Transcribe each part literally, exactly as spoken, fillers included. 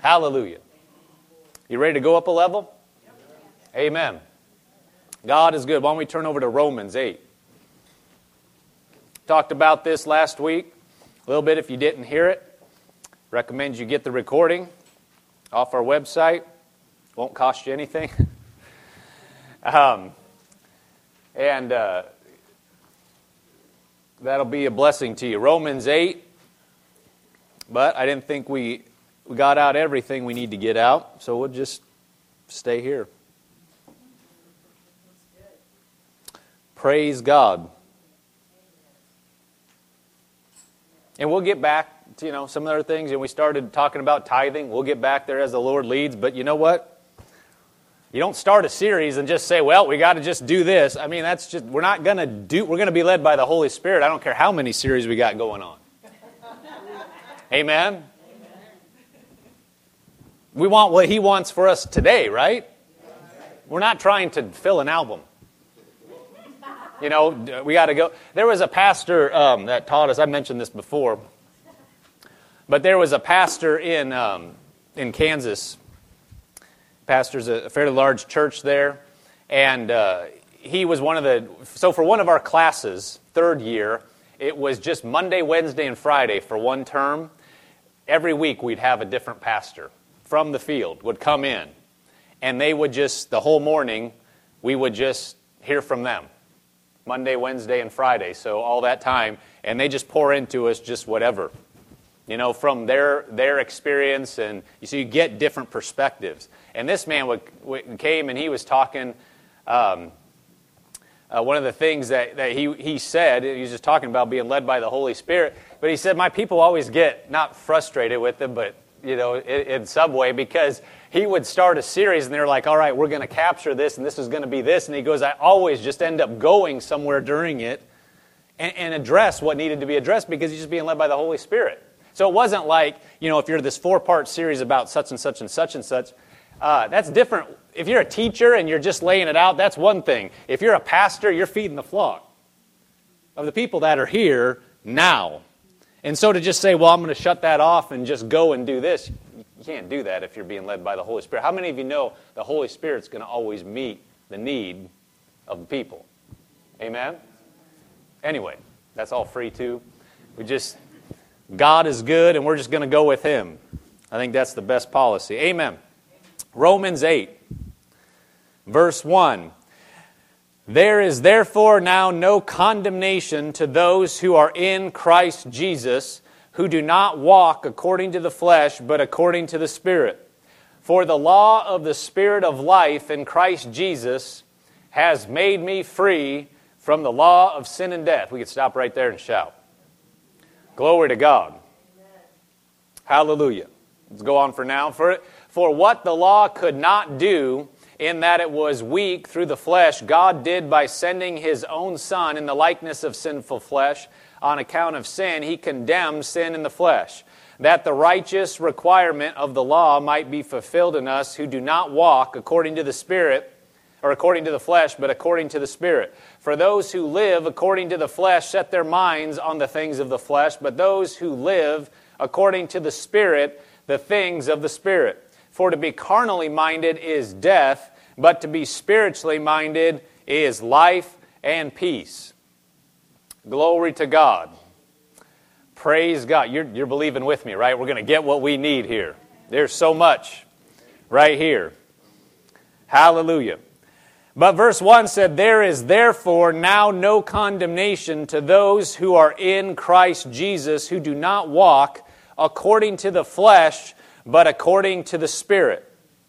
Hallelujah. You ready to go up a level? Amen. God is good. Why don't we turn over to Romans eight? Talked about this last week a little bit. If you didn't hear it, recommend you get the recording off our website. Won't cost you anything. um, and uh, that'll be a blessing to you. Romans eight. But I didn't think we, we got out everything we need to get out, so we'll just stay here. Praise God. And we'll get back to, you know, some other things. And we started talking about tithing. We'll get back there as the Lord leads. But you know what? You don't start a series and just say, well, we got to just do this. I mean, that's just, we're not going to do, we're going to be led by the Holy Spirit. I don't care how many series we got going on. Amen? We want what He wants for us today, right? We're not trying to fill an album. You know, we got to go. There was a pastor um, that taught us, I mentioned this before, but there was a pastor in um, in Kansas. Pastor's a fairly large church there, and uh, he was one of the, so for one of our classes, third year, it was just Monday, Wednesday, and Friday for one term. Every week we'd have a different pastor from the field would come in, and they would just, the whole morning, we would just hear from them. Monday, Wednesday, and Friday, so all that time, and they just pour into us just whatever, you know, from their their experience, and you see, you get different perspectives. And this man would, would, came and he was talking, um, uh, one of the things that, that he, he said, he was just talking about being led by the Holy Spirit, but he said, my people always get, not frustrated with him, but, you know, in, in some way, because he would start a series and they're like, all right, we're going to capture this and this is going to be this. And he goes, I always just end up going somewhere during it and, and address what needed to be addressed because he's just being led by the Holy Spirit. So it wasn't like, you know, if you're this four-part series about such and such and such and such, uh, that's different. If you're a teacher and you're just laying it out, that's one thing. If you're a pastor, you're feeding the flock of the people that are here now. And so to just say, well, I'm going to shut that off and just go and do this, you can't do that if you're being led by the Holy Spirit. How many of you know the Holy Spirit's going to always meet the need of the people? Amen? Anyway, that's all free too. We just, God is good and we're just going to go with Him. I think that's the best policy. Amen. Romans eight, verse one. There is therefore now no condemnation to those who are in Christ Jesus, who do not walk according to the flesh, but according to the Spirit. For the law of the Spirit of life in Christ Jesus has made me free from the law of sin and death. We could stop right there and shout. Glory to God. Amen. Hallelujah. Let's go on for now. For, for what the law could not do, in that it was weak through the flesh, God did by sending His own Son in the likeness of sinful flesh. On account of sin, He condemned sin in the flesh, that the righteous requirement of the law might be fulfilled in us who do not walk according to the Spirit, or according to the flesh, but according to the Spirit. For those who live according to the flesh set their minds on the things of the flesh, but those who live according to the Spirit, the things of the Spirit. For to be carnally minded is death, but to be spiritually minded is life and peace. Glory to God. Praise God. You're, you're believing with me, right? We're going to get what we need here. There's so much right here. Hallelujah. But verse one said, there is therefore now no condemnation to those who are in Christ Jesus, who do not walk according to the flesh, but according to the Spirit.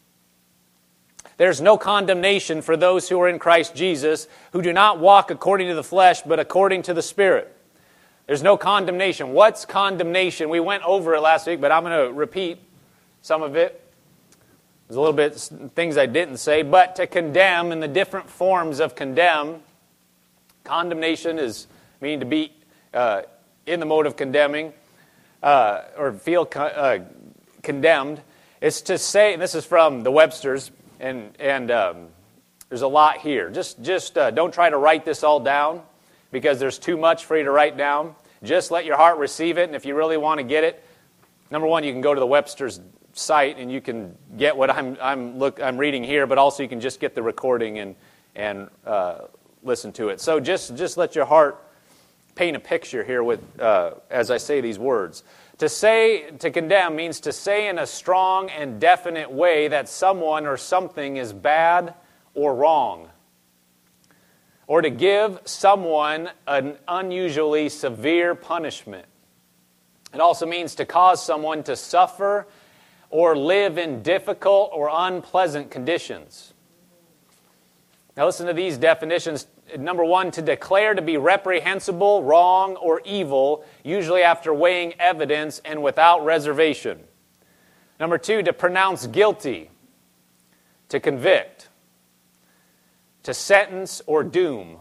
There's no condemnation for those who are in Christ Jesus, who do not walk according to the flesh, but according to the Spirit. There's no condemnation. What's condemnation? We went over it last week, but I'm going to repeat some of it. There's a little bit things I didn't say, but to condemn in the different forms of condemn. Condemnation is meaning to be uh, in the mode of condemning uh, or feel co- uh, condemned. It's to say, and this is from the Webster's, and and um, there's a lot here. Just just uh, don't try to write this all down because there's too much for you to write down. Just let your heart receive it, and if you really want to get it, number one, you can go to the Webster's site, and you can get what I'm I'm look I'm reading here, but also you can just get the recording and and uh, listen to it. So just just let your heart paint a picture here with uh, as I say these words. To say, to condemn means to say in a strong and definite way that someone or something is bad or wrong, or to give someone an unusually severe punishment. It also means to cause someone to suffer or live in difficult or unpleasant conditions. Now listen to these definitions. Number one, to declare to be reprehensible, wrong, or evil, usually after weighing evidence and without reservation. Number two, to pronounce guilty, to convict, to sentence or doom.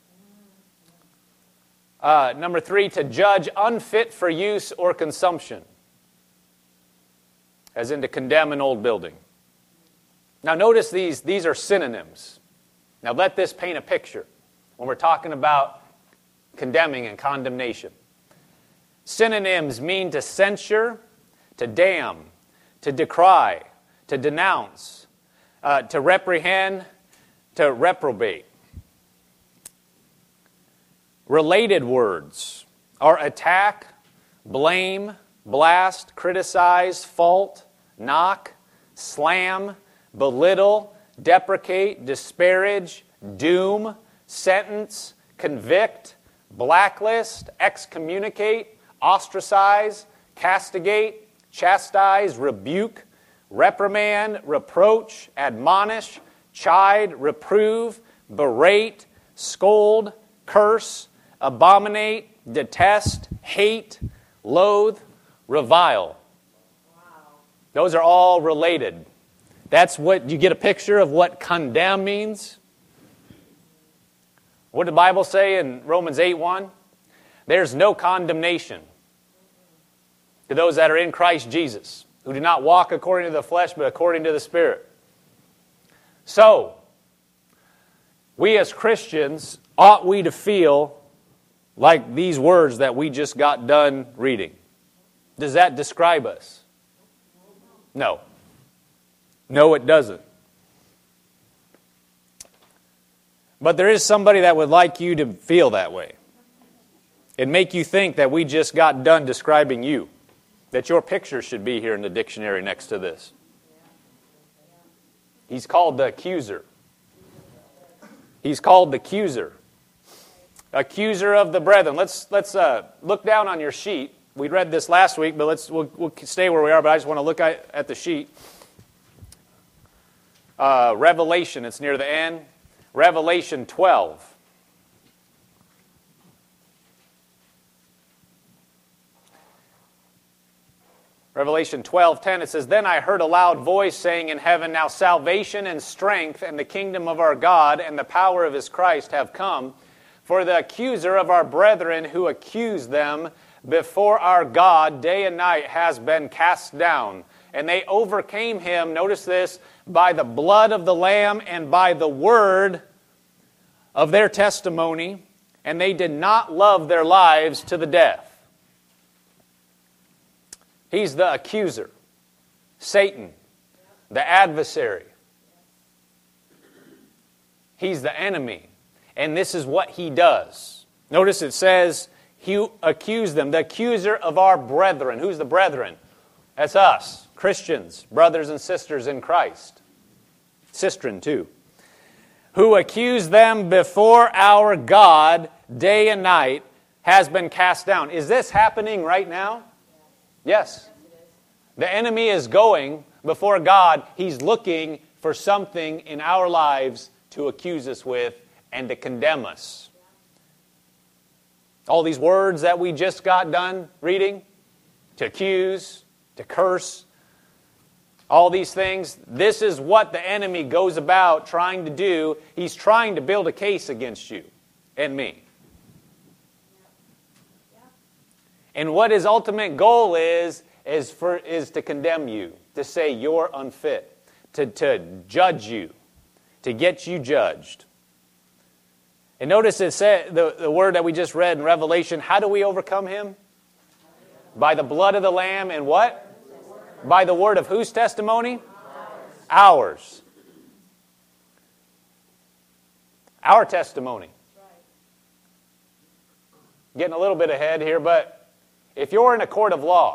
Uh, number three, to judge unfit for use or consumption, as in to condemn an old building. Now notice these, these are synonyms. Now let this paint a picture when we're talking about condemning and condemnation. Synonyms mean to censure, to damn, to decry, to denounce, uh, to reprehend, to reprobate. Related words are attack, blame, blast, criticize, fault, knock, slam, belittle, deprecate, disparage, doom, sentence, convict, blacklist, excommunicate, ostracize, castigate, chastise, rebuke, reprimand, reproach, admonish, chide, reprove, berate, scold, curse, abominate, detest, hate, loathe, revile. Wow. Those are all related. That's what you get a picture of what condemn means. What did the Bible say in Romans eight one? There's no condemnation to those that are in Christ Jesus, who do not walk according to the flesh, but according to the Spirit. So, we as Christians, ought we to feel like these words that we just got done reading? Does that describe us? No. No, it doesn't. But there is somebody that would like you to feel that way and make you think that we just got done describing you, that your picture should be here in the dictionary next to this. He's called the accuser. He's called the accuser. Accuser of the brethren. Let's let's uh, look down on your sheet. We read this last week, but let's we'll, we'll stay where we are. But I just want to look at, at the sheet. Uh, Revelation. It's near the end. Revelation twelve. Revelation twelve ten, it says, Then I heard a loud voice saying in heaven, Now salvation and strength and the kingdom of our God and the power of his Christ have come. For the accuser of our brethren who accused them before our God day and night has been cast down. And they overcame him, notice this, by the blood of the Lamb and by the word of their testimony, and they did not love their lives to the death. He's the accuser, Satan, the adversary. He's the enemy, and this is what he does. Notice it says, he accused them, the accuser of our brethren. Who's the brethren? That's us, Christians, brothers and sisters in Christ. Sistren, too. Who accused them before our God day and night has been cast down. Is this happening right now? Yes. The enemy is going before God. He's looking for something in our lives to accuse us with and to condemn us. All these words that we just got done reading, to accuse, to curse, all these things, this is what the enemy goes about trying to do. He's trying to build a case against you and me. And what his ultimate goal is, is, for, is to condemn you, to say you're unfit, to, to judge you, to get you judged. And notice it said, the, the word that we just read in Revelation, how do we overcome him? By the blood of the Lamb and what? By the word of whose testimony? Ours. Ours. Our testimony. Getting a little bit ahead here, but if you're in a court of law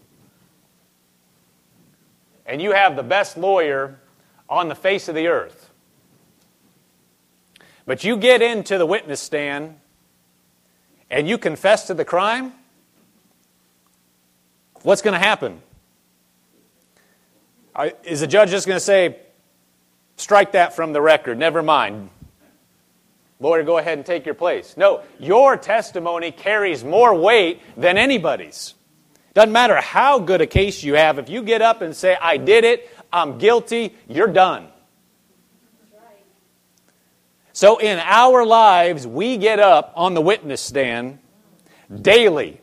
and you have the best lawyer on the face of the earth, but you get into the witness stand and you confess to the crime, what's going to happen? Is the judge just going to say, strike that from the record, never mind? Lawyer, go ahead and take your place. No, your testimony carries more weight than anybody's. Doesn't matter how good a case you have. If you get up and say, I did it, I'm guilty, you're done. That's right. So in our lives, we get up on the witness stand daily.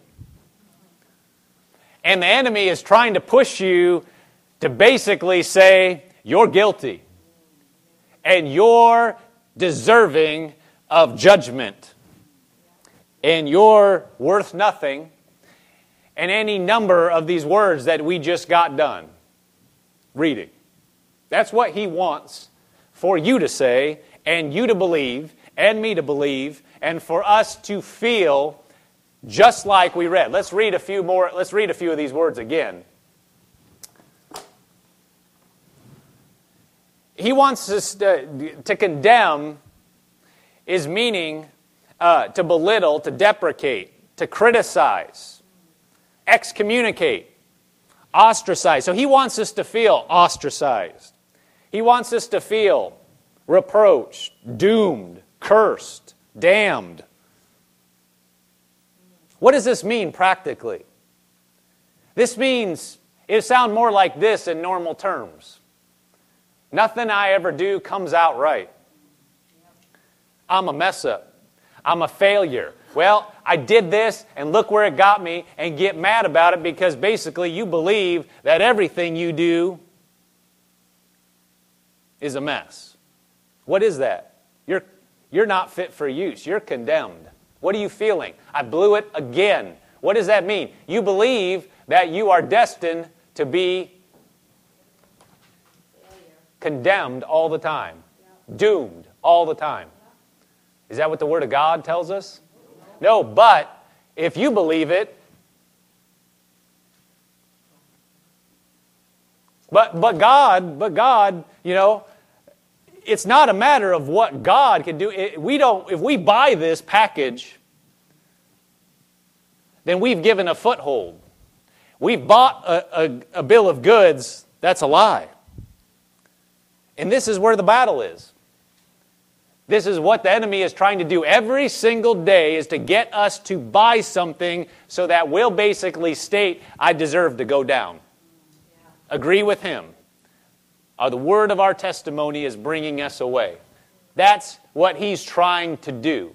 And the enemy is trying to push you to basically say, you're guilty. And you're deserving of judgment. And you're worth nothing. And any number of these words that we just got done reading. That's what he wants for you to say, and you to believe, and me to believe, and for us to feel just like we read. Let's read a few more. Let's read a few of these words again. He wants us to, to condemn is meaning uh, to belittle, to deprecate, to criticize, excommunicate, ostracize. So he wants us to feel ostracized. He wants us to feel reproached, doomed, cursed, damned. What does this mean practically? This means, it sounds more like this in normal terms. Nothing I ever do comes out right. I'm a mess up. I'm a failure. Well, I did this, and look where it got me, and get mad about it because basically you believe that everything you do is a mess. What is that? You're, you're not fit for use. You're condemned. What are you feeling? I blew it again. What does that mean? You believe that you are destined to be condemned all the time. Doomed all the time. Is that what the Word of God tells us? No, but if you believe it, but but God, but God, you know, it's not a matter of what God can do. It, we don't. If we buy this package, then we've given a foothold. We've bought a, a, a bill of goods. That's a lie. And this is where the battle is. This is what the enemy is trying to do every single day, is to get us to buy something so that we'll basically state, I deserve to go down. Yeah. Agree with him. Uh, the word of our testimony is bringing us away. That's what he's trying to do.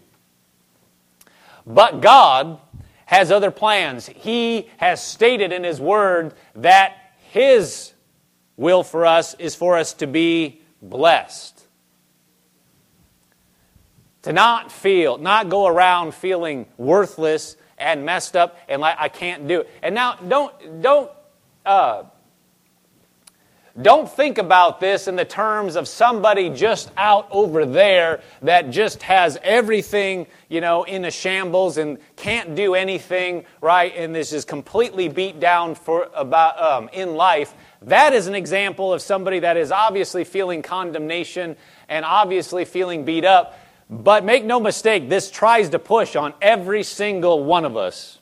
But God has other plans. He has stated in his word that his will for us is for us to be blessed. To not feel, not go around feeling worthless and messed up and like I can't do it. And now don't don't uh, don't think about this in the terms of somebody just out over there that just has everything, you know, in a shambles and can't do anything right, and this is completely beat down for about um, in life. That is an example of somebody that is obviously feeling condemnation and obviously feeling beat up. But make no mistake, this tries to push on every single one of us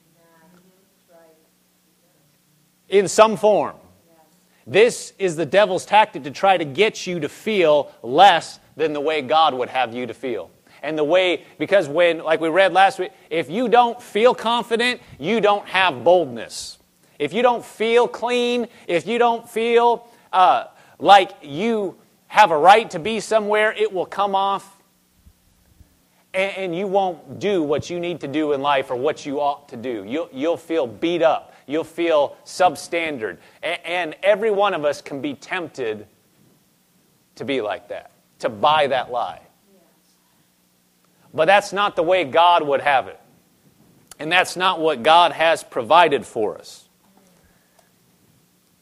in some form. This is the devil's tactic to try to get you to feel less than the way God would have you to feel. And the way, because when, like we read last week, if you don't feel confident, you don't have boldness. If you don't feel clean, if you don't feel uh, like you have a right to be somewhere, it will come off. And you won't do what you need to do in life or what you ought to do. You'll, you'll feel beat up. You'll feel substandard. And every one of us can be tempted to be like that, to buy that lie. But that's not the way God would have it. And that's not what God has provided for us.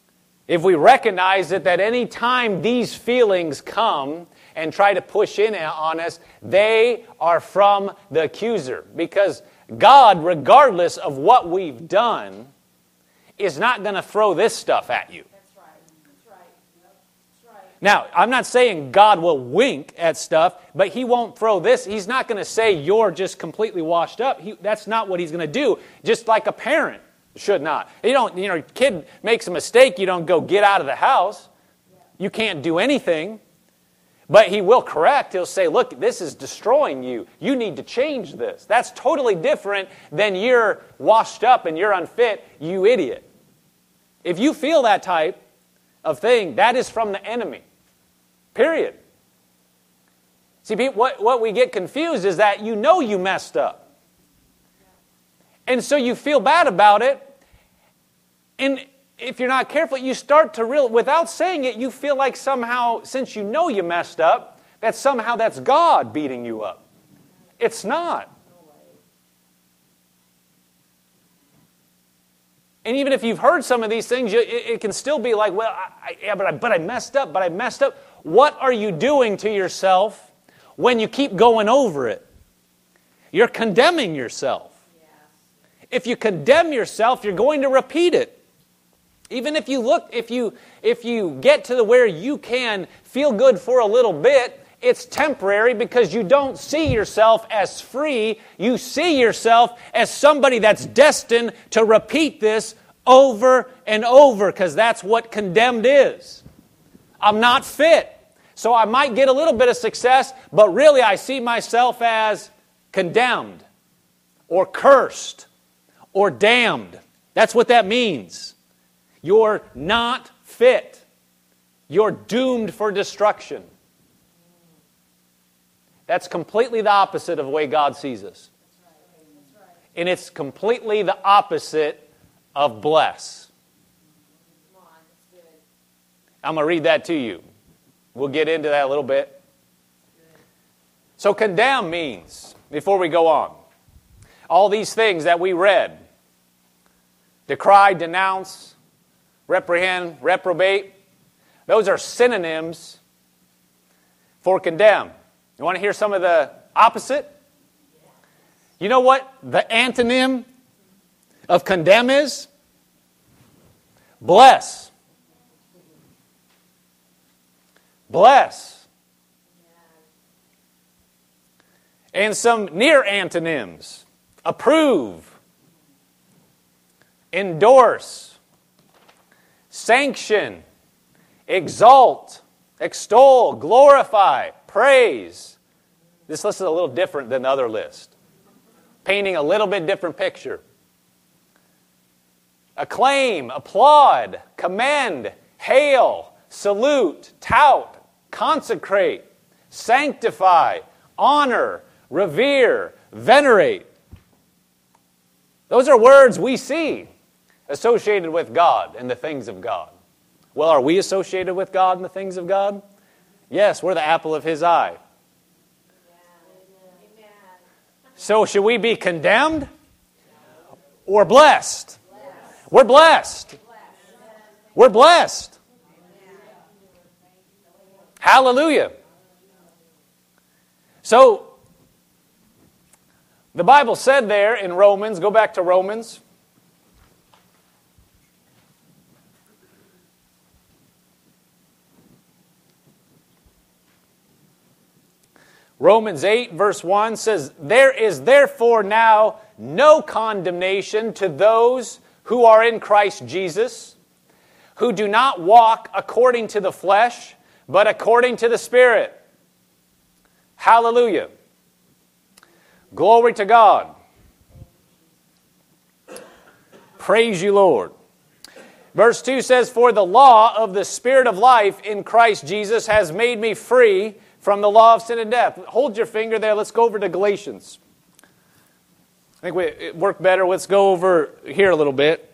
if we recognize it, that any time these feelings come and try to push in on us, they are from the accuser. Because God, regardless of what we've done, is not going to throw this stuff at you. That's right. That's right. That's right. Now, I'm not saying God will wink at stuff, but He won't throw this. He's not going to say you're just completely washed up. He, that's not what He's going to do. Just like a parent should not. You don't, you know, your kid makes a mistake, you don't go get out of the house. You can't do anything. But He will correct. He'll say, look, this is destroying you. You need to change this. That's totally different than you're washed up and you're unfit, you idiot. If you feel that type of thing, that is from the enemy. Period. See, what, what we get confused is that you know you messed up. And so you feel bad about it. And if you're not careful, you start to realize, without saying it, you feel like somehow, since you know you messed up, that somehow that's God beating you up. It's not. And even if you've heard some of these things, you, it, it can still be like, well, I, I, yeah, but I, but I messed up, but I messed up. What are you doing to yourself when you keep going over it? You're condemning yourself. Yes. If you condemn yourself, you're going to repeat it. Even if you look, if you if you get to the where you can feel good for a little bit, it's temporary because you don't see yourself as free. You see yourself as somebody that's destined to repeat this over and over, because that's what condemned is. I'm not fit. So I might get a little bit of success, but really I see myself as condemned or cursed or damned. That's what that means. You're not fit. You're doomed for destruction. That's completely the opposite of the way God sees us. And it's completely the opposite of bless. I'm going to read that to you. We'll get into that a little bit. So condemn means, before we go on, all these things that we read, decry, denounce, reprehend, reprobate, those are synonyms for condemn. You want to hear some of the opposite? You know what the antonym of condemn is? Bless. Bless. And some near antonyms. Approve. Endorse. Sanction, exalt, extol, glorify, praise. This list is a little different than the other list, painting a little bit different picture. Acclaim, applaud, commend, hail, salute, tout, consecrate, sanctify, honor, revere, venerate. Those are words we see associated with God and the things of God. Well, are we associated with God and the things of God? Yes, we're the apple of His eye. Amen. So should we be condemned or blessed? We're blessed. We're blessed. Hallelujah. So, the Bible said there in Romans, go back to Romans. Romans eight verse one says, there is therefore now no condemnation to those who are in Christ Jesus, who do not walk according to the flesh, but according to the Spirit. Hallelujah. Glory to God. Praise you, Lord. Verse two says, for the law of the Spirit of life in Christ Jesus has made me free from the law of sin and death. Hold your finger there. Let's go over to Galatians. I think we, it worked better. Let's go over here a little bit.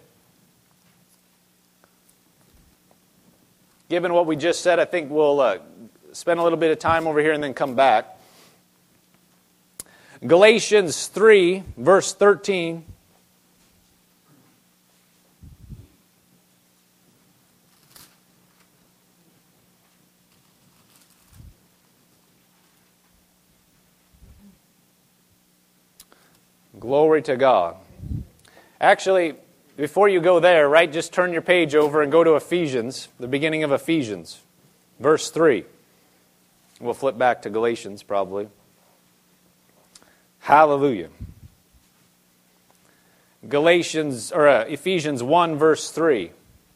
Given what we just said, I think we'll uh, spend a little bit of time over here and then come back. Galatians three, verse thirteen. Glory to God. Actually, before you go there, right, just turn your page over and go to Ephesians, the beginning of Ephesians, verse three. We'll flip back to Galatians probably. Hallelujah. Galatians or uh, Ephesians one verse three.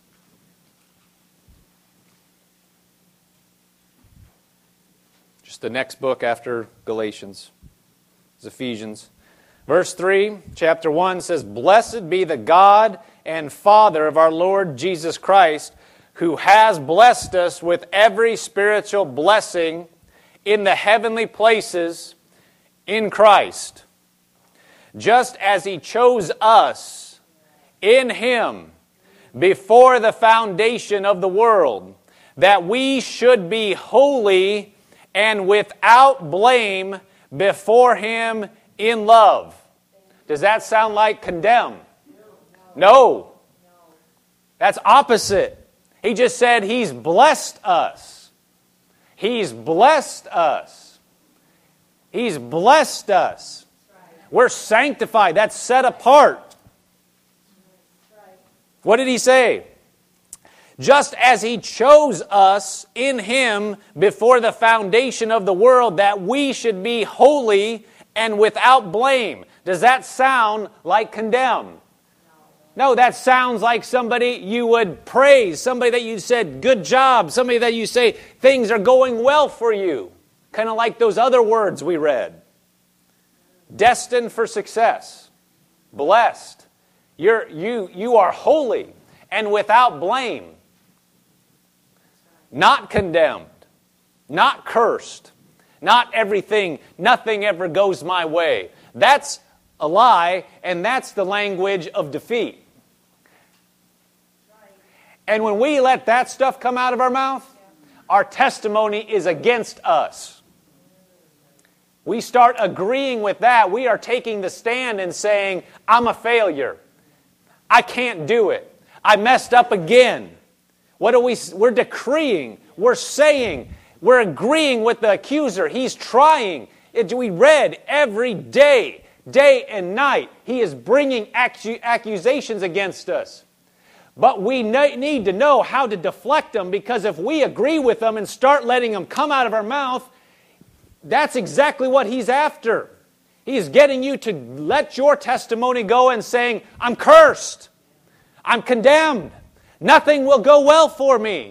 Just the next book after Galatians is Ephesians. Verse three, chapter one says, "Blessed be the God and Father of our Lord Jesus Christ, who has blessed us with every spiritual blessing in the heavenly places in Christ, just as He chose us in Him before the foundation of the world, that we should be holy and without blame before Him in love." Does that sound like condemn? No. That's opposite. He just said He's blessed us. He's blessed us. He's blessed us. We're sanctified. That's set apart. What did He say? Just as He chose us in Him before the foundation of the world, that we should be holy and without blame. Does that sound like condemn? No, that sounds like somebody you would praise, somebody that you said, good job, somebody that you say, things are going well for you. Kind of like those other words we read. Destined for success. Blessed. You're, you, you are holy and without blame. Not condemned. Not cursed. Not everything, nothing ever goes my way. That's a lie, and that's the language of defeat. And when we let that stuff come out of our mouth, our testimony is against us. We start agreeing with that. We are taking the stand and saying, I'm a failure. I can't do it. I messed up again. What are we? We're decreeing. We're saying. We're agreeing with the accuser. He's trying. It, we read every day, day and night, he is bringing accu- accusations against us. But we ne- need to know how to deflect them, because if we agree with them and start letting them come out of our mouth, that's exactly what he's after. He's getting you to let your testimony go and saying, I'm cursed. I'm condemned. Nothing will go well for me.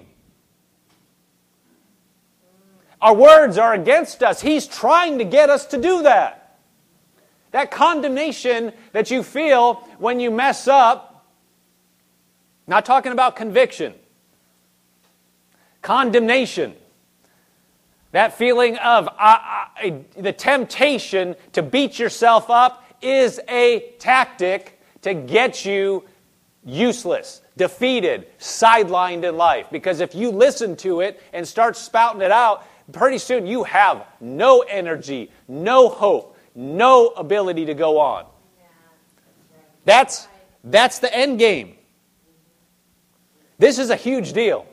Our words are against us. He's trying to get us to do that. That condemnation that you feel when you mess up, not talking about conviction, condemnation. That feeling of uh, uh, the temptation to beat yourself up is a tactic to get you useless, defeated, sidelined in life. Because if you listen to it and start spouting it out, pretty soon you have no energy, no hope, no ability to go on. That's, that's the end game. This is a huge deal.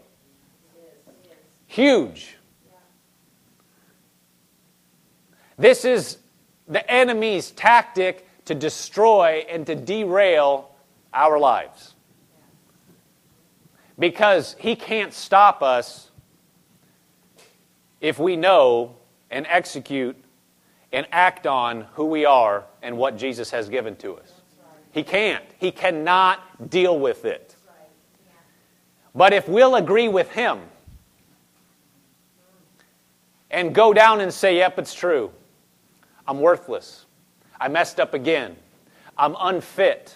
Huge. This is the enemy's tactic to destroy and to derail our lives. Because he can't stop us if we know and execute and act on who we are and what Jesus has given to us. He can't. He cannot deal with it. But if we'll agree with him and go down and say, yep, it's true. I'm worthless. I messed up again. I'm unfit.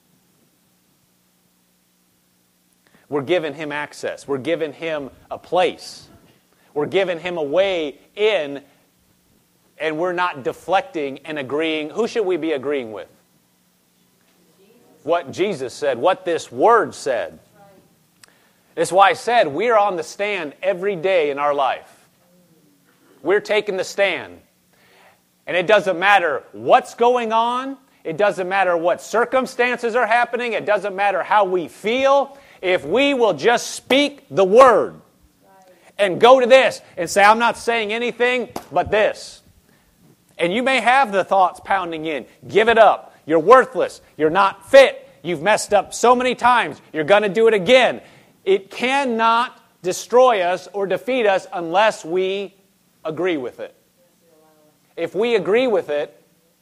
We're giving him access. We're giving him a place. We're giving him a way in, and we're not deflecting and agreeing. Who should we be agreeing with? Jesus. What Jesus said, what this word said. Right. That's why I said we're on the stand every day in our life. We're taking the stand. And it doesn't matter what's going on. It doesn't matter what circumstances are happening. It doesn't matter how we feel. If we will just speak the word and go to this and say, I'm not saying anything but this. And you may have the thoughts pounding in. Give it up. You're worthless. You're not fit. You've messed up so many times. You're going to do it again. It cannot destroy us or defeat us unless we agree with it. If we agree with it,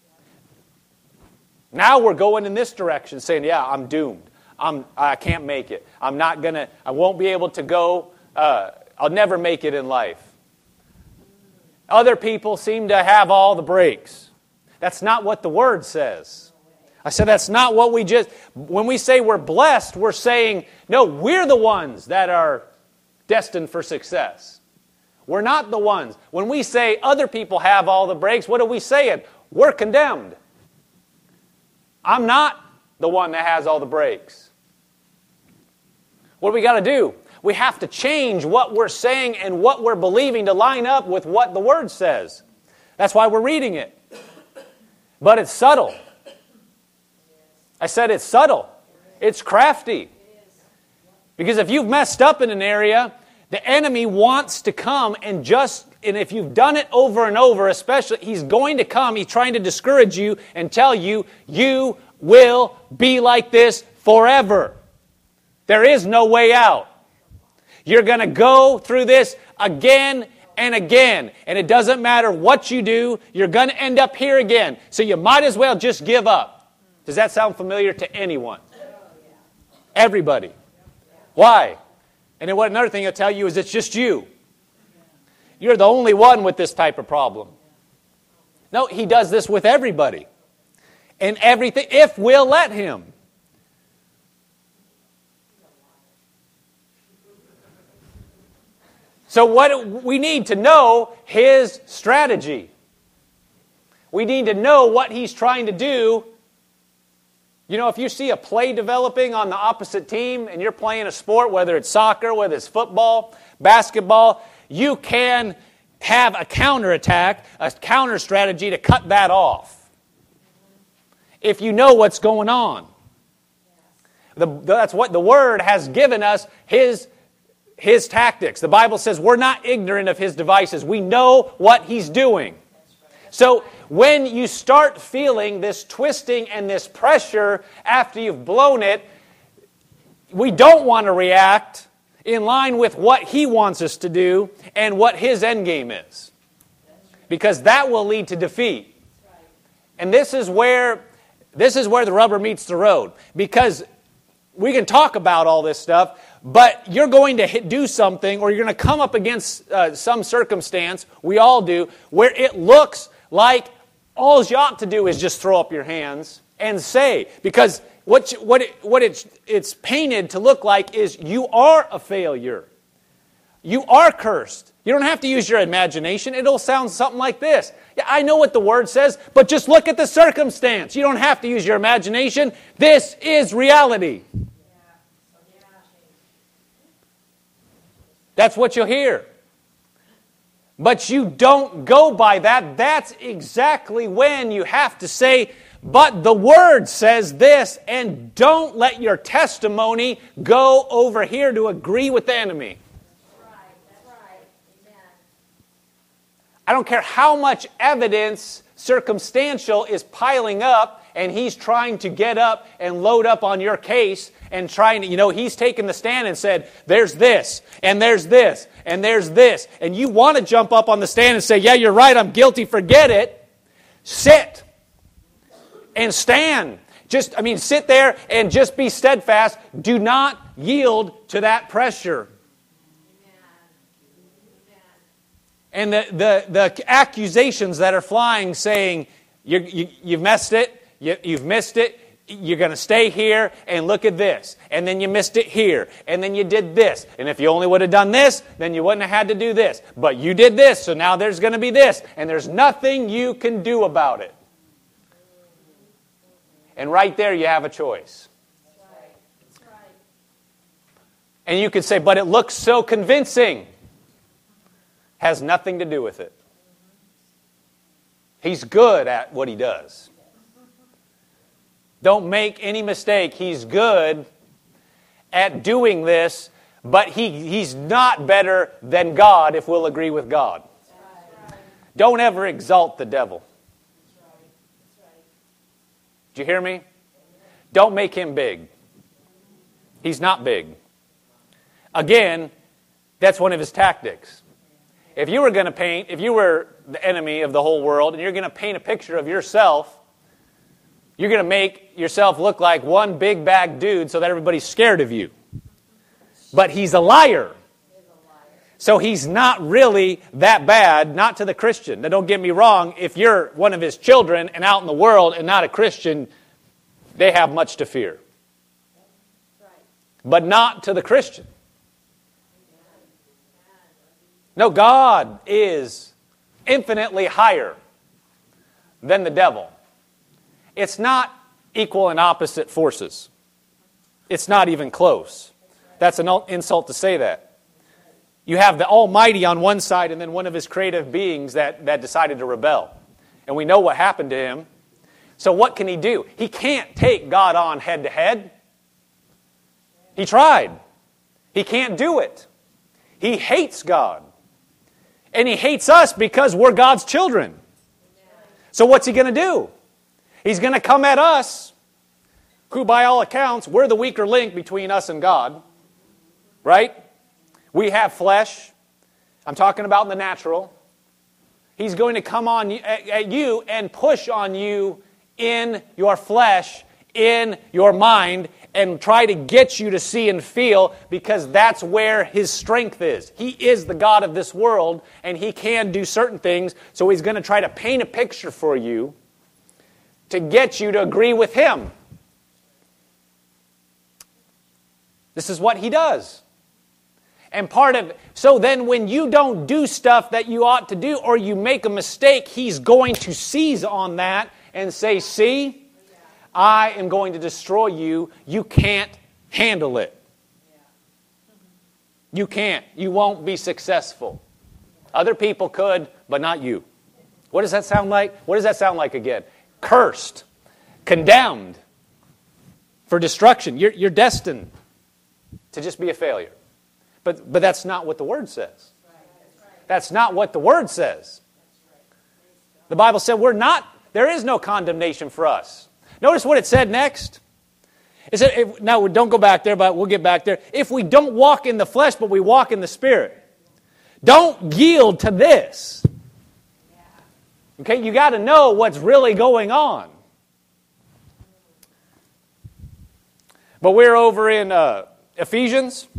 now we're going in this direction saying, yeah, I'm doomed. I'm, I can't make it. I'm not going to, I won't be able to go, uh, I'll never make it in life. Other people seem to have all the breaks. That's not what the Word says. I said that's not what we just, when we say we're blessed, we're saying, no, we're the ones that are destined for success. We're not the ones. When we say other people have all the breaks, what are we saying? We're condemned. I'm not the one that has all the breaks. What do we got to do? We have to change what we're saying and what we're believing to line up with what the Word says. That's why we're reading it. But it's subtle. I said it's subtle. It's crafty. Because if you've messed up in an area, the enemy wants to come and just, and if you've done it over and over, especially, he's going to come, he's trying to discourage you and tell you, you will be like this forever. There is no way out. You're going to go through this again and again. And it doesn't matter what you do, you're going to end up here again. So you might as well just give up. Does that sound familiar to anyone? Everybody. Why? And then what another thing I'll tell you is it's just you. You're the only one with this type of problem. No, he does this with everybody. And everything, if we'll let him. So what we need to know his strategy. We need to know what he's trying to do. You know, if you see a play developing on the opposite team and you're playing a sport, whether it's soccer, whether it's football, basketball, you can have a counterattack, a counter strategy to cut that off. If you know what's going on. The, that's what the Word has given us, his His tactics. The Bible says we're not ignorant of his devices. We know what he's doing. So when you start feeling this twisting and this pressure after you've blown it, we don't want to react in line with what he wants us to do and what his end game is. Because that will lead to defeat. And this is where this is where the rubber meets the road. Because we can talk about all this stuff, but you're going to hit, do something, or you're going to come up against uh, some circumstance, we all do, where it looks like all you ought to do is just throw up your hands and say. Because what, you, what, it, what it's, it's painted to look like is you are a failure. You are cursed. You don't have to use your imagination. It'll sound something like this. Yeah, I know what the Word says, but just look at the circumstance. You don't have to use your imagination. This is reality. That's what you'll hear. But you don't go by that. That's exactly when you have to say, but the Word says this, and don't let your testimony go over here to agree with the enemy. That's right. That's right. Amen. I don't care how much evidence circumstantial is piling up, and he's trying to get up and load up on your case and trying to, you know, he's taken the stand and said, there's this, and there's this, and there's this. And you want to jump up on the stand and say, yeah, you're right, I'm guilty, forget it. Sit and stand. Just, I mean, sit there and just be steadfast. Do not yield to that pressure. And the, the, the accusations that are flying saying, you, you, you've messed it, you, you've missed it, you're going to stay here, and look at this. And then you missed it here, and then you did this. And if you only would have done this, then you wouldn't have had to do this. But you did this, so now there's going to be this. And there's nothing you can do about it. And right there you have a choice. That's right. That's right. And you could say, but it looks so convincing. Has nothing to do with it. He's good at what he does. Don't make any mistake. He's good at doing this, but he, he's not better than God if we'll agree with God. Don't ever exalt the devil. Did you hear me? Don't make him big. He's not big. Again, that's one of his tactics. If you were going to paint, if you were the enemy of the whole world, and you're going to paint a picture of yourself, you're going to make yourself look like one big bad dude so that everybody's scared of you. But he's a liar. So he's not really that bad, not to the Christian. Now don't get me wrong, if you're one of his children and out in the world and not a Christian, they have much to fear. But not to the Christian. No, God is infinitely higher than the devil. It's not equal and opposite forces. It's not even close. That's an insult to say that. You have the Almighty on one side and then one of his creative beings that, that decided to rebel. And we know what happened to him. So what can he do? He can't take God on head to head. He tried. He can't do it. He hates God. And he hates us because we're God's children. So what's he going to do? He's going to come at us, who by all accounts, we're the weaker link between us and God. Right? We have flesh. I'm talking about in the natural. He's going to come on at you and push on you in your flesh, in your mind, and try to get you to see and feel, because that's where his strength is. He is the God of this world, and he can do certain things, so he's going to try to paint a picture for you to get you to agree with him. This is what he does. And part of, so then when you don't do stuff that you ought to do, or you make a mistake, he's going to seize on that and say, see, I am going to destroy you. You can't handle it. You can't. You won't be successful. Other people could, but not you. What does that sound like? What does that sound like again? Cursed, condemned for destruction. You're, you're destined to just be a failure. But, but that's not what the Word says. That's not what the Word says. The Bible said we're not, there is no condemnation for us. Notice what it said next. It said, if, now don't go back there, but we'll get back there. If we don't walk in the flesh, but we walk in the Spirit. Don't yield to this. Okay, you got to know what's really going on. But we're over in uh, Ephesians.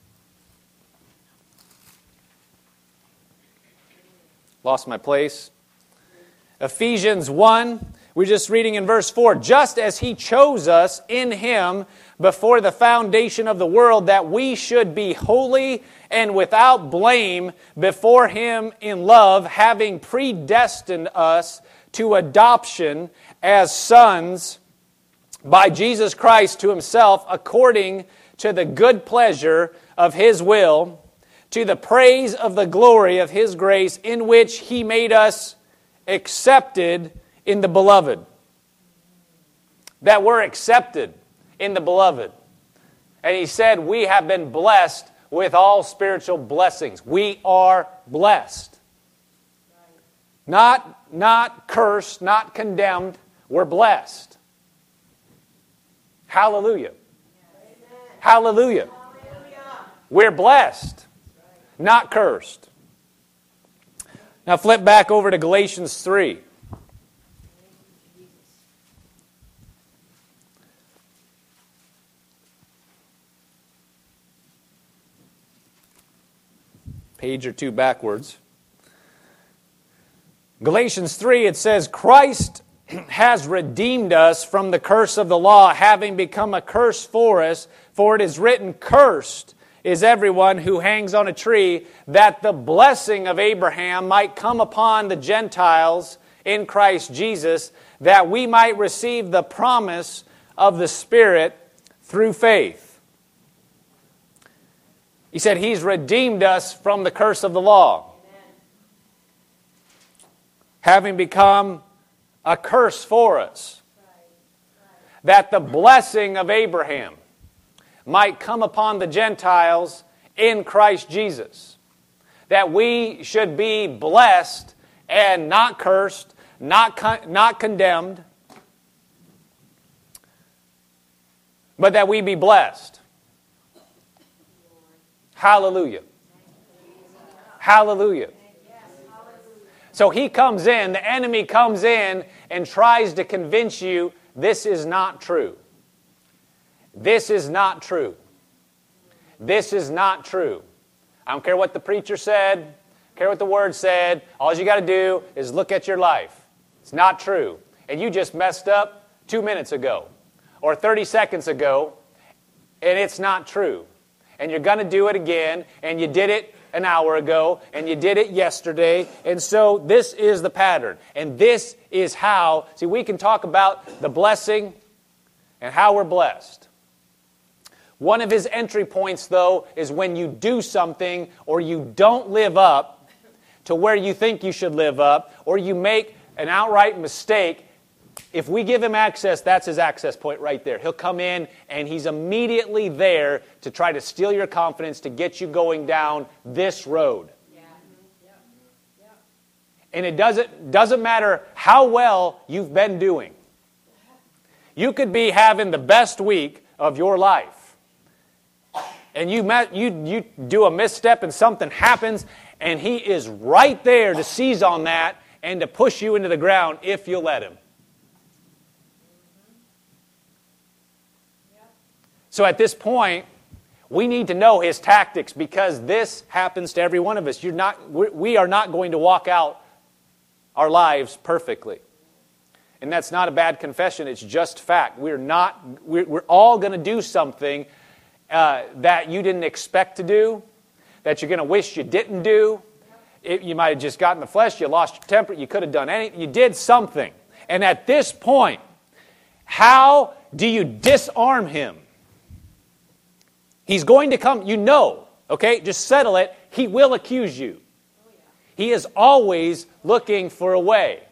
Lost my place. Ephesians one, we're just reading in verse four. Just as he chose us in him before the foundation of the world, that we should be holy and without blame before him in love, having predestined us to adoption as sons by Jesus Christ to himself, according to the good pleasure of his will, to the praise of the glory of his grace, in which he made us accepted in the beloved. That we're accepted in the beloved. And he said we have been blessed with all spiritual blessings. We are blessed. Not, not cursed, not condemned. We're blessed. Hallelujah. Hallelujah. We're blessed. Not cursed. Now flip back over to Galatians three. Page or two backwards. Galatians three, it says, Christ has redeemed us from the curse of the law, having become a curse for us, for it is written, cursed is everyone who hangs on a tree, that the blessing of Abraham might come upon the Gentiles in Christ Jesus, that we might receive the promise of the Spirit through faith. He said he's redeemed us from the curse of the law. Amen. Having become a curse for us. Right. Right. That the blessing of Abraham might come upon the Gentiles in Christ Jesus. That we should be blessed and not cursed, not, con- not condemned. but that we be blessed. Hallelujah. Hallelujah. So he comes in, the enemy comes in and tries to convince you this is not true. This is not true. This is not true. I don't care what the preacher said. I don't care what the word said. All you got to do is look at your life. It's not true. And you just messed up two minutes ago or thirty seconds ago, and it's not true. And you're going to do it again, and you did it an hour ago, and you did it yesterday, and so this is the pattern. And this is how, see, we can talk about the blessing and how we're blessed. One of his entry points, though, is when you do something or you don't live up to where you think you should live up, or you make an outright mistake. If we give him access, that's his access point right there. He'll come in and he's immediately there to try to steal your confidence, to get you going down this road. Yeah. Yep. Yep. And it doesn't, doesn't matter how well you've been doing. You could be having the best week of your life. And you, met, you, you do a misstep and something happens, and he is right there to seize on that and to push you into the ground if you'll let him. So at this point, we need to know his tactics, because this happens to every one of us. You're not, we are not going to walk out our lives perfectly. And that's not a bad confession. It's just fact. We're not, we're, we're all going to do something uh, that you didn't expect to do, that you're going to wish you didn't do. It, you might have just gotten the flesh. You lost your temper. You could have done anything. You did something. And at this point, how do you disarm him? He's going to come, you know, okay? Just settle it. He will accuse you. He is always looking for a way.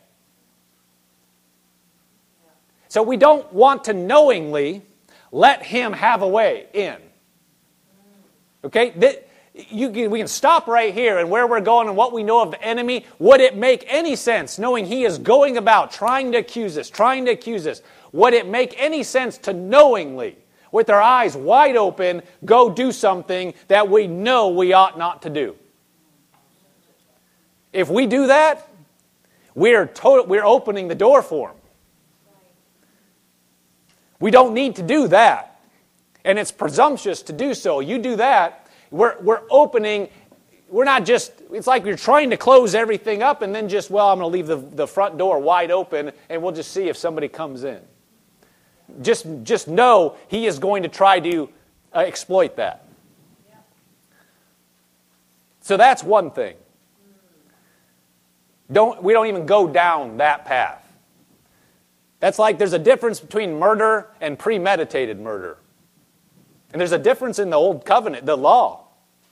So we don't want to knowingly let him have a way in. Okay? That, you can, we can stop right here, and where we're going and what we know of the enemy. Would it make any sense, knowing he is going about trying to accuse us, trying to accuse us, would it make any sense to knowingly, with our eyes wide open, go do something that we know we ought not to do? If we do that, we're, to- we're opening the door for him. We don't need to do that. And it's presumptuous to do so. You do that, we're, we're opening, we're not just, it's like you're trying to close everything up and then just, well, I'm going to leave the, the front door wide open and we'll just see if somebody comes in. Just, just know he is going to try to uh, exploit that. So that's one thing. Don't, we don't even go down that path. That's like there's a difference between murder and premeditated murder. And there's a difference in the old covenant, the law,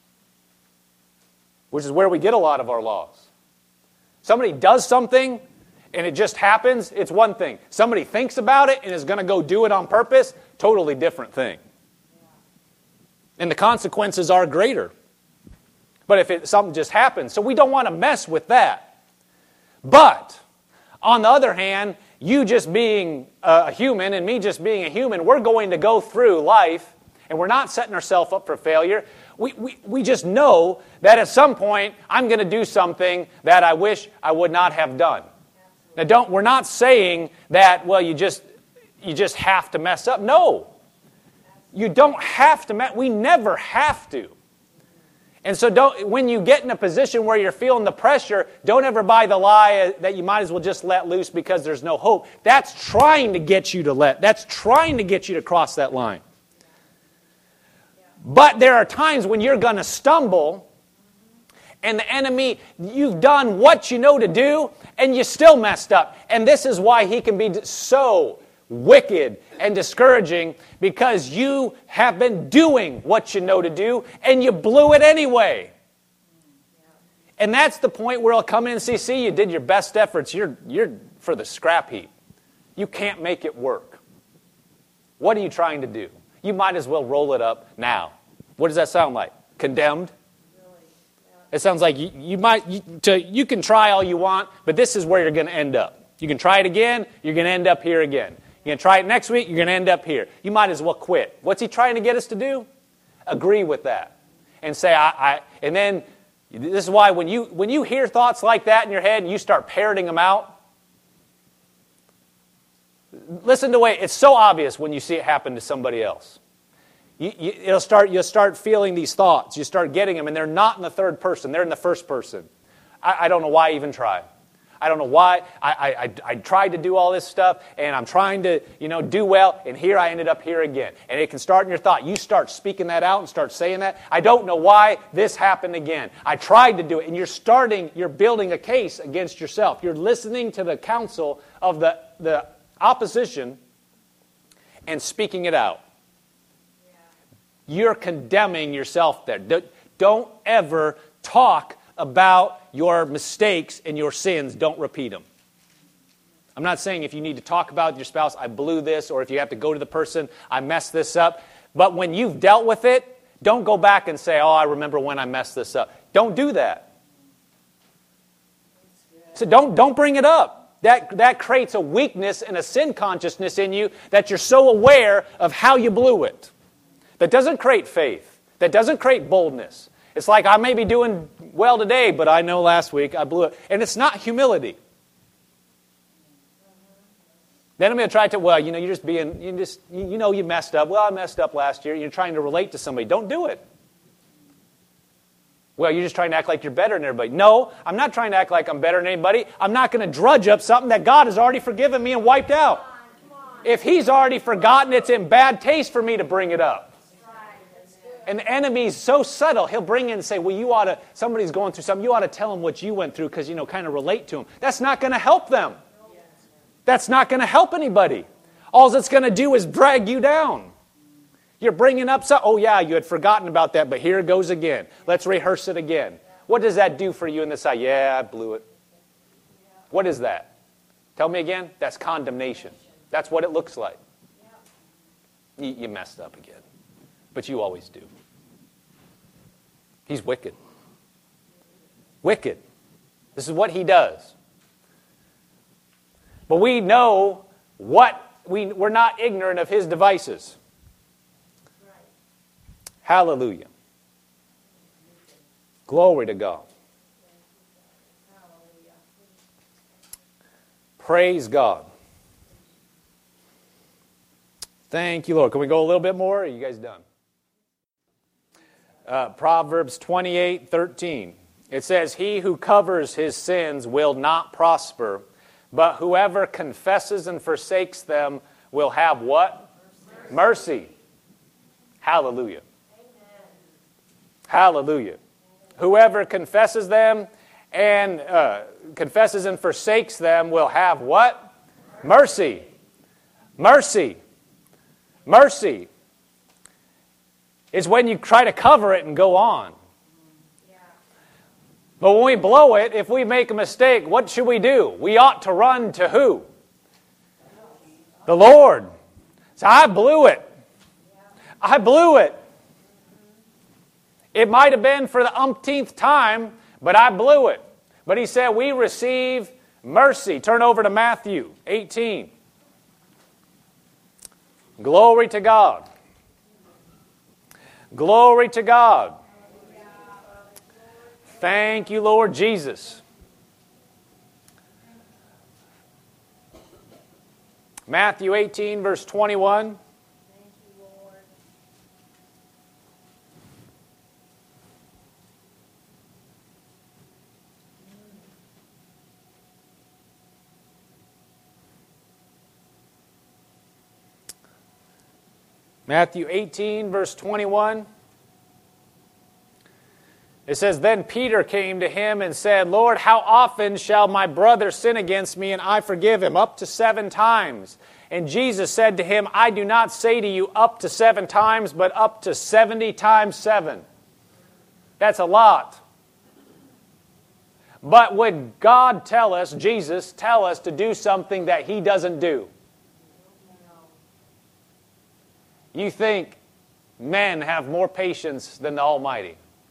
which is where we get a lot of our laws. Somebody does something and it just happens, it's one thing. Somebody thinks about it and is going to go do it on purpose, totally different thing. And the consequences are greater. But if it, something just happens, so we don't want to mess with that. But, on the other hand, you just being a human and me just being a human, we're going to go through life and we're not setting ourselves up for failure. We, we, we just know that at some point I'm going to do something that I wish I would not have done. Now, don't, we're not saying that, well, you just, you just have to mess up. No. You don't have to mess. We never have to. And so don't, when you get in a position where you're feeling the pressure, don't ever buy the lie that you might as well just let loose because there's no hope. That's trying to get you to let. That's trying to get you to cross that line. But there are times when you're going to stumble and the enemy, you've done what you know to do, and you still messed up. And this is why he can be so wicked and discouraging, because you have been doing what you know to do, and you blew it anyway. And that's the point where he'll come in and say, see, you did your best efforts. You're, you're for the scrap heap. You can't make it work. What are you trying to do? You might as well roll it up now. What does that sound like? Condemned? It sounds like you, you might you, to, you can try all you want, but this is where you're going to end up. You can try it again, you're going to end up here again. You're going to try it next week, you're going to end up here. You might as well quit. What's he trying to get us to do? Agree with that. And say, I, I and then, this is why when you, when you hear thoughts like that in your head and you start parroting them out, listen to it. It's so obvious when you see it happen to somebody else. You, you, it'll start, you'll start feeling these thoughts. You start getting them, and they're not in the third person. They're in the first person. I, I don't know why I even try. I don't know why. I, I, I, I tried to do all this stuff, and I'm trying to, you know, do well, and here I ended up here again. And it can start in your thought. You start speaking that out and start saying that. I don't know why this happened again. I tried to do it, and you're starting, you're building a case against yourself. You're listening to the counsel of the, the opposition and speaking it out. You're condemning yourself there. Don't ever talk about your mistakes and your sins. Don't repeat them. I'm not saying if you need to talk about your spouse, I blew this, or if you have to go to the person, I messed this up. But when you've dealt with it, don't go back and say, oh, I remember when I messed this up. Don't do that. So don't, don't bring it up. That, that creates a weakness and a sin consciousness in you that you're so aware of how you blew it. That doesn't create faith. That doesn't create boldness. It's like, I may be doing well today, but I know last week I blew it. And it's not humility. Then I'm going to try to, well, you know, you're just being, you just, you know you messed up. Well, I messed up last year. You're trying to relate to somebody. Don't do it. Well, you're just trying to act like you're better than everybody. No, I'm not trying to act like I'm better than anybody. I'm not going to drudge up something that God has already forgiven me and wiped out. If He's already forgotten, it's in bad taste for me to bring it up. And the enemy's so subtle, he'll bring in and say, well, you ought to, somebody's going through something, you ought to tell them what you went through because, you know, kind of relate to them. That's not going to help them. That's not going to help anybody. All it's going to do is drag you down. You're bringing up something, oh yeah, you had forgotten about that, but here it goes again. Let's rehearse it again. What does that do for you in the side? Yeah, I blew it. What is that? Tell me again. That's condemnation. That's what it looks like. You, you messed up again. But you always do. He's wicked. Wicked. This is what he does. But we know what, we, we're not ignorant of his devices. Right. Hallelujah. Glory to God. Hallelujah. Praise God. Thank you, Lord. Can we go a little bit more? Or are you guys done? Uh, Proverbs twenty-eight thirteen. It says, he who covers his sins will not prosper, but whoever confesses and forsakes them will have what? Mercy. Mercy. Hallelujah. Amen. Hallelujah. Whoever confesses them and uh, confesses and forsakes them will have what? Mercy. Mercy. Mercy. It's when you try to cover it and go on. Yeah. But when we blow it, if we make a mistake, what should we do? We ought to run to who? The Lord. So I blew it. I blew it. It might have been for the umpteenth time, but I blew it. But he said we receive mercy. Turn over to Matthew eighteen. Glory to God. Glory to God. Thank you, Lord Jesus. Matthew eighteen, verse twenty-one. Thank you, Lord. Matthew eighteen, verse twenty-one. It says, then Peter came to him and said, Lord, how often shall my brother sin against me and I forgive him? Up to seven times. And Jesus said to him, I do not say to you up to seven times, but up to seventy times seven. That's a lot. But would God tell us, Jesus, tell us to do something that He doesn't do? You think men have more patience than the Almighty?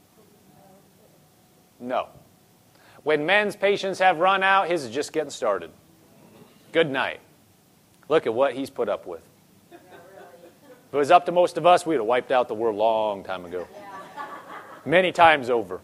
No. When men's patience have run out, His is just getting started. Good night. Look at what he's put up with. If it was up to most of us, we would have wiped out the world a long time ago. Many times over.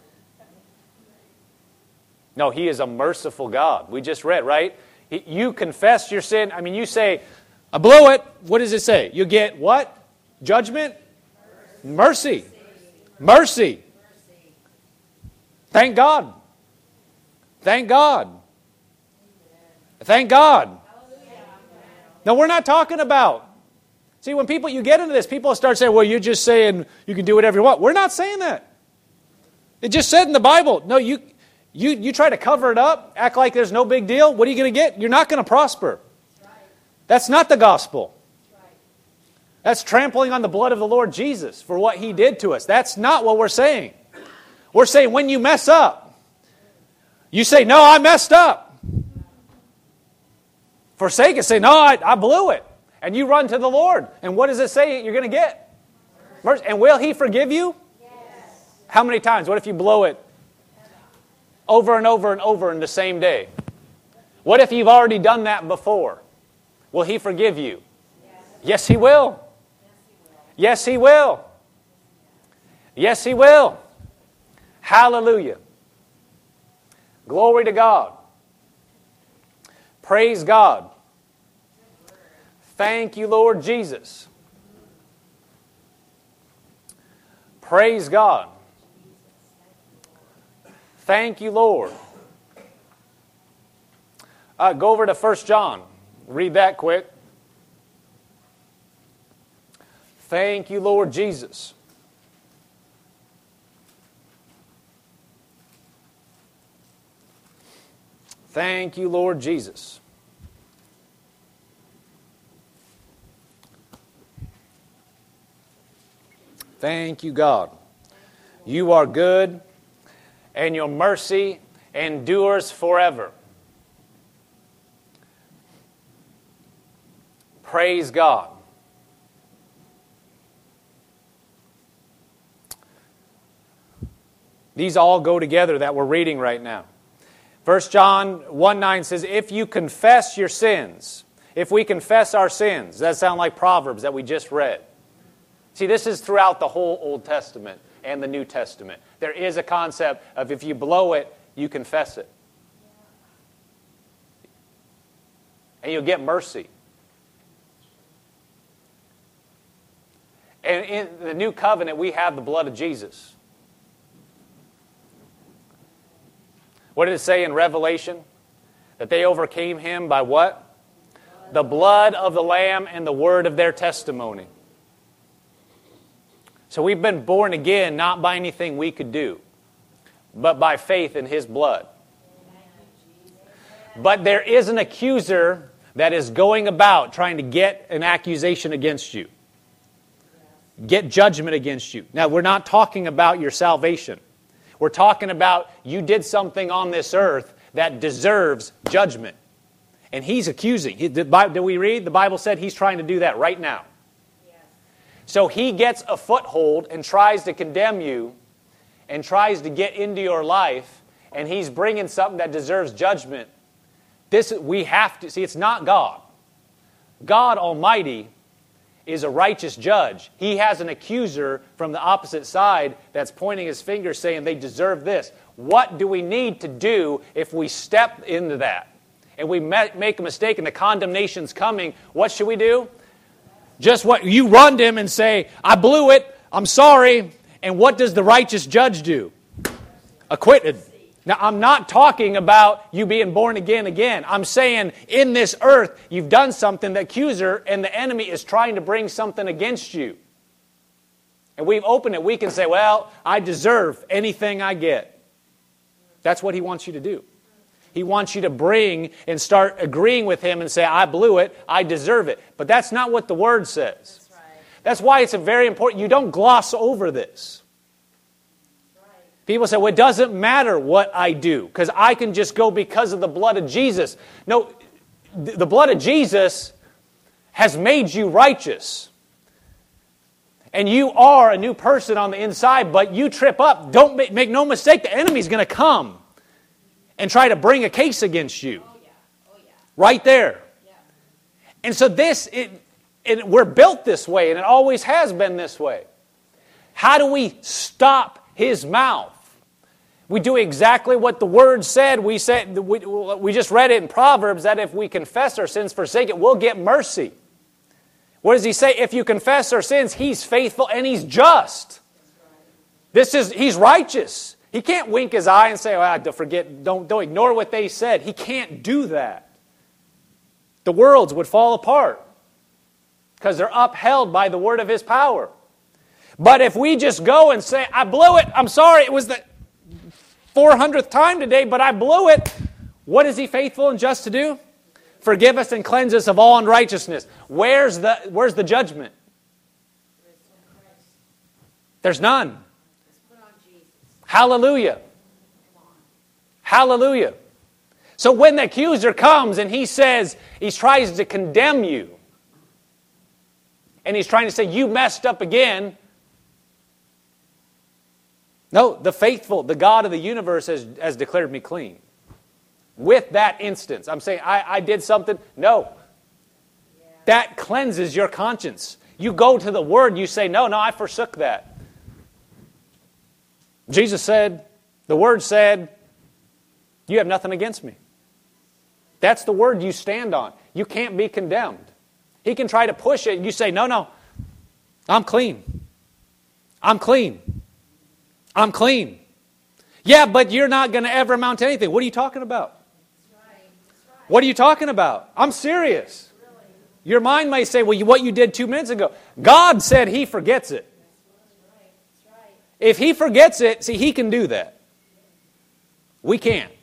No, he is a merciful God. We just read, right? You confess your sin. I mean, you say, I blew it. What does it say? You get what? Judgment? Mercy. Mercy. Thank God. Thank God. Thank God. No, we're not talking about. See, when people, you get into this, people start saying, well, you're just saying you can do whatever you want. We're not saying that. It just said in the Bible. No, you, you, you try to cover it up, act like there's no big deal. What are you going to get? You're not going to prosper. That's not the gospel. That's trampling on the blood of the Lord Jesus for what He did to us. That's not what we're saying. We're saying when you mess up, you say, no, I messed up. Forsake it. Say, no, I, I blew it. And you run to the Lord. And what does it say you're going to get? Mercy. And will He forgive you? Yes. How many times? What if you blow it over and over and over in the same day? What if you've already done that before? Will He forgive you? Yes, yes He will. Yes, He will. Yes, He will. Hallelujah. Glory to God. Praise God. Thank you, Lord Jesus. Praise God. Thank you, Lord. Uh, go over to First John. Read that quick. Thank you, Lord Jesus. Thank you, Lord Jesus. Thank you, God. You are good, and your mercy endures forever. Praise God. These all go together that we're reading right now. First John one nine says, if you confess your sins, if we confess our sins, that sound like Proverbs that we just read. See, this is throughout the whole Old Testament and the New Testament. There is a concept of if you blow it, you confess it. And you'll get mercy. And in the New Covenant, we have the blood of Jesus. What did it say in Revelation? That they overcame Him by what? The blood of the Lamb and the word of their testimony. So we've been born again not by anything we could do, but by faith in His blood. But there is an accuser that is going about trying to get an accusation against you. Get judgment against you. Now, we're not talking about your salvation. We're talking about you did something on this earth that deserves judgment. And he's accusing. He, did, did we read? The Bible said he's trying to do that right now. Yes. So he gets a foothold and tries to condemn you and tries to get into your life, and he's bringing something that deserves judgment. This we have to see. It's not God. God Almighty is a righteous judge. He has an accuser from the opposite side that's pointing his finger saying they deserve this. What do we need to do if we step into that? And we make a mistake and the condemnation's coming. What should we do? Just what you run to Him and say, I blew it, I'm sorry. And what does the righteous judge do? Acquitted. Now, I'm not talking about you being born again again. I'm saying in this earth, you've done something, the accuser and the enemy is trying to bring something against you. And we've opened it. We can say, well, I deserve anything I get. That's what he wants you to do. He wants you to bring and start agreeing with him and say, I blew it, I deserve it. But that's not what the Word says. That's right. That's why it's a very important, you don't gloss over this. People say, well, it doesn't matter what I do, because I can just go because of the blood of Jesus. No, the blood of Jesus has made you righteous. And you are a new person on the inside, but you trip up. Don't make, make no mistake, the enemy's going to come and try to bring a case against you. Oh, yeah. Oh, yeah. Right there. Yeah. And so this, it, it, we're built this way, and it always has been this way. How do we stop his mouth? We do exactly what the Word said. We said we, we just read it in Proverbs that if we confess our sins, forsake it, we'll get mercy. What does he say? If you confess our sins, he's faithful and he's just. This is he's righteous. He can't wink his eye and say, "Oh, don't forget, don't don't ignore what they said." He can't do that. The worlds would fall apart because they're upheld by the word of his power. But if we just go and say, "I blew it. I'm sorry. It was the four hundredth time today, but I blew it." What is he faithful and just to do? Forgive us and cleanse us of all unrighteousness. Where's the, where's the judgment? There's none. Hallelujah. Hallelujah. So when the accuser comes and he says, he tries to condemn you, and he's trying to say, you messed up again. No, the faithful, the God of the universe has, has declared me clean. With that instance, I'm saying, I, I did something. No. Yeah. That cleanses your conscience. You go to the Word, you say, no, no, I forsook that. Jesus said, the Word said, you have nothing against me. That's the Word you stand on. You can't be condemned. He can try to push it, and you say, no, no, I'm clean. I'm clean. I'm clean. Yeah, but you're not going to ever amount to anything. What are you talking about? That's right. That's right. What are you talking about? I'm serious. Really? Your mind may say, well, what you did two minutes ago. God said he forgets it. That's right. That's right. If he forgets it, see, he can do that. We can't.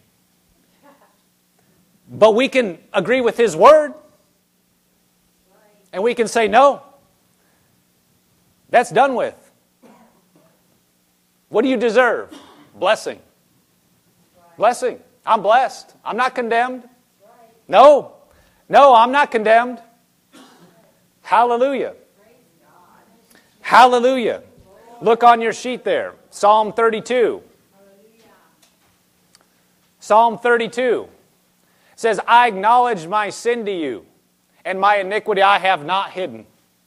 But we can agree with his word. And we can say, no, that's done with. What do you deserve? Blessing. Blessing. I'm blessed. I'm not condemned. No. No, I'm not condemned. Hallelujah. Hallelujah. Look on your sheet there. Psalm thirty-two. Psalm thirty-two. It says, I acknowledge my sin to you, and my iniquity I have not hidden.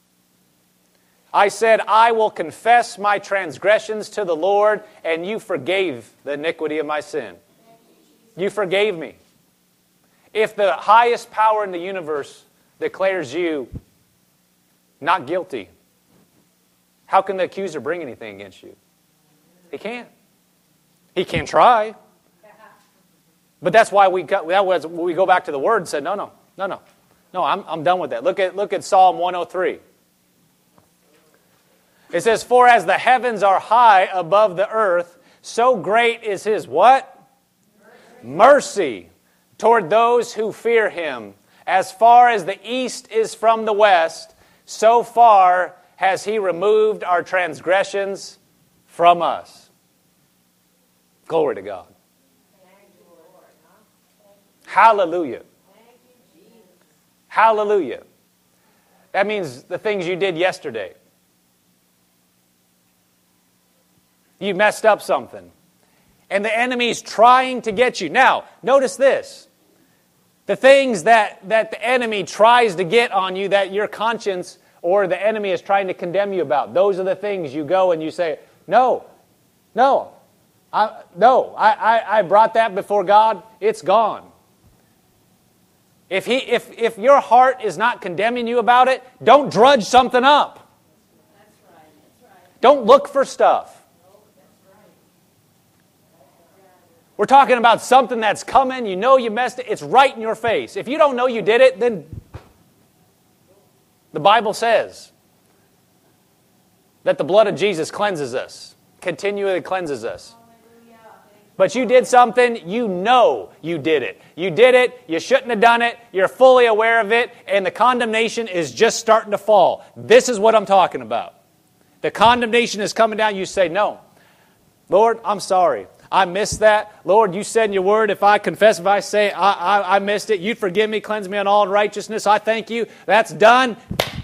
I said, I will confess my transgressions to the Lord, and you forgave the iniquity of my sin. You forgave me. If the highest power in the universe declares you not guilty, how can the accuser bring anything against you? He can't. He can try. But that's why we got, that was we go back to the Word and said, no, no, no, no. No, I'm, I'm done with that. Look at, look at Psalm one oh three. It says, for as the heavens are high above the earth, so great is his what? Mercy. Mercy toward those who fear him. As far as the east is from the west, so far has he removed our transgressions from us. Glory to God. Hallelujah. Hallelujah. That means the things you did yesterday. You messed up something. And the enemy's trying to get you. Now, notice this. The things that, that the enemy tries to get on you, that your conscience or the enemy is trying to condemn you about, those are the things you go and you say, no, no, I, no, I, I, I brought that before God. It's gone. If, he, if, if your heart is not condemning you about it, don't drudge something up. That's right, that's right. Don't look for stuff. We're talking about something that's coming. You know you messed it. It's right in your face. If you don't know you did it, then the Bible says that the blood of Jesus cleanses us, continually cleanses us. But you did something, you know you did it. You did it, you shouldn't have done it, you're fully aware of it, and the condemnation is just starting to fall. This is what I'm talking about. The condemnation is coming down, you say, no, Lord, I'm sorry. I missed that. Lord, you said in your word, if I confess, if I say I, I, I missed it, you'd forgive me, cleanse me on all unrighteousness. I thank you. That's done.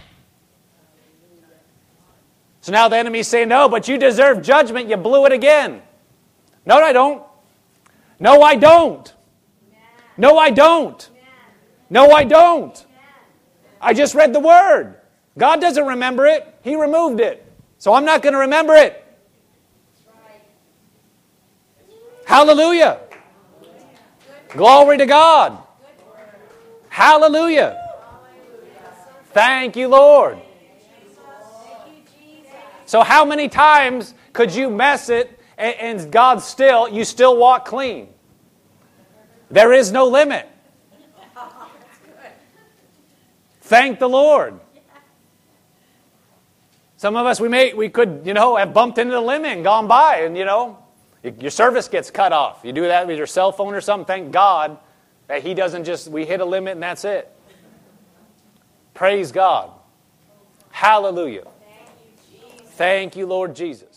So now the enemy's saying, no, but you deserve judgment. You blew it again. No, I don't. No, I don't. No, I don't. No, I don't. I just read the Word. God doesn't remember it. He removed it. So I'm not going to remember it. Hallelujah. Glory to God. Hallelujah. Thank you, Lord. So how many times could you mess it and, and God still, you still walk clean? There is no limit. Thank the Lord. Some of us, we may, we could, you know, have bumped into the limit and gone by, and, you know, your service gets cut off. You do that with your cell phone or something, thank God that He doesn't just, we hit a limit and that's it. Praise God. Hallelujah. Thank you, Lord Jesus.